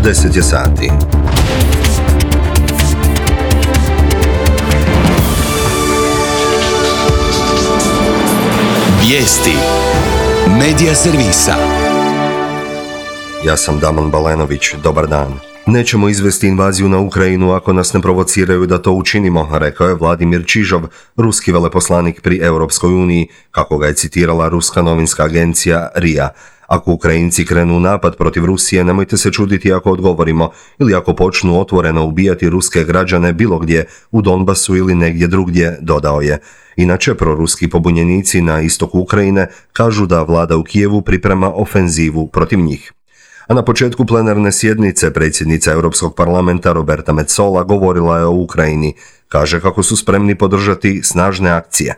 10 je sati. Vijesti Medija servisa. Ja sam Damon Balenović, dobar dan. Nećemo izvesti invaziju na Ukrajinu ako nas ne provociraju da to učinimo, rekao je Vladimir Čižov, ruski veleposlanik pri Europskoj uniji, kako ga je citirala ruska novinska agencija RIA. Ako Ukrajinci krenu u napad protiv Rusije, nemojte se čuditi ako odgovorimo ili ako počnu otvoreno ubijati ruske građane bilo gdje, u Donbasu ili negdje drugdje, dodao je. Inače, proruski pobunjenici na istoku Ukrajine kažu da vlada u Kijevu priprema ofenzivu protiv njih. A na početku plenarne sjednice predsjednica Europskog parlamenta Roberta Metsola govorila je o Ukrajini. Kaže kako su spremni podržati snažne akcije.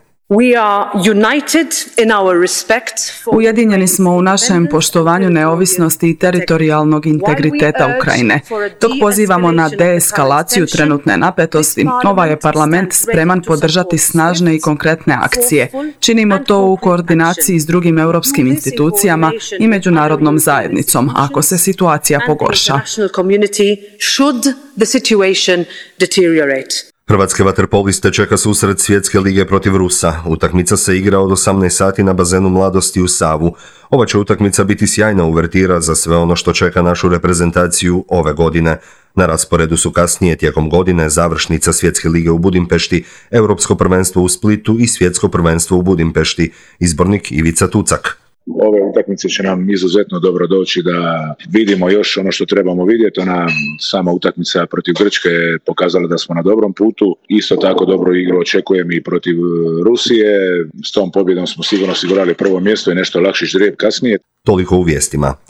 Ujedinjeni smo u našem poštovanju neovisnosti i teritorijalnog integriteta Ukrajine. Dok pozivamo na deeskalaciju trenutne napetosti, ovaj je parlament spreman podržati snažne i konkretne akcije. Činimo to u koordinaciji s drugim europskim institucijama i međunarodnom zajednicom, ako se situacija pogorša. Hrvatske vaterpoliste čeka susret Svjetske lige protiv Rusa. Utakmica se igra od 18 sati na bazenu Mladosti u Savu. Ova će utakmica biti sjajna uvertira za sve ono što čeka našu reprezentaciju ove godine. Na rasporedu su kasnije tijekom godine završnica Svjetske lige u Budimpešti, Europsko prvenstvo u Splitu i Svjetsko prvenstvo u Budimpešti. Izbornik Ivica Tucak. Ove utakmice će nam izuzetno dobro doći da vidimo još ono što trebamo vidjeti. Ona sama utakmica protiv Grčke je pokazala da smo na dobrom putu. Isto tako dobro igru očekujem i protiv Rusije. S tom pobjedom smo sigurno osigurali prvo mjesto i nešto lakši ždrijeb kasnije. Toliko u vijestima.